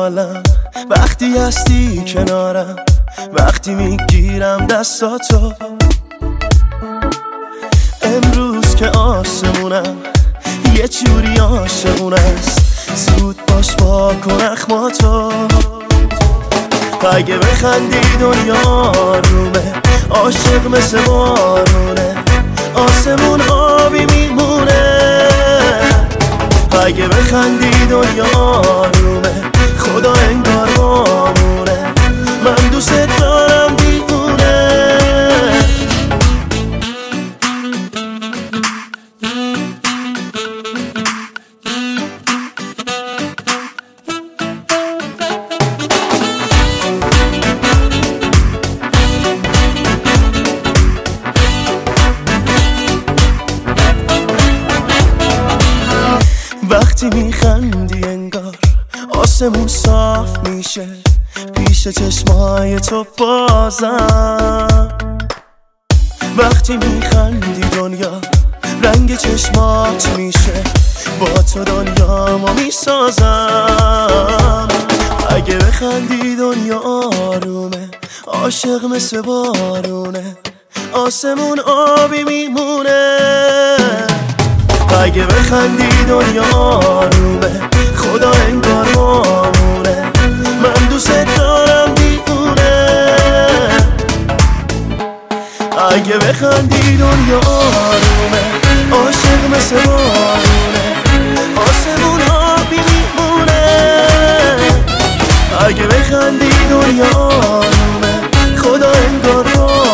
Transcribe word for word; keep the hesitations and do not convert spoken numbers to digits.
حالم وقتی هستی کنارم، وقتی میگیرم دستاتو. امروز که آسمونم یه جوری عاشقون است، زود باش با کن اخماتو. اگه بخندی دنیا رومه، عاشق مثل بارونه، آسمون آبی میمونه. اگه بخندی دنیا رومه، خدا انگار مامونه، من دوست دارم دیوونه. وقتی میخندی انگار آسمون صاف میشه، پیش چشمای تو بازم. وقتی میخندی دنیا رنگ چشمات میشه، با تو دنیامو میسازم. اگه بخندی دنیا آرومه، عاشق مثل بارونه، آسمون آبی میمونه. اگه بخندی دنیا آرومه، خدا انگار مامونه، من دوست دارم دیوونه. اگه بخندی دنیا آرومه، عاشق مثل بارونه، آسمون آبی میمونه. اگه بخندی دنیا آرومه، خدا انگار مامونه.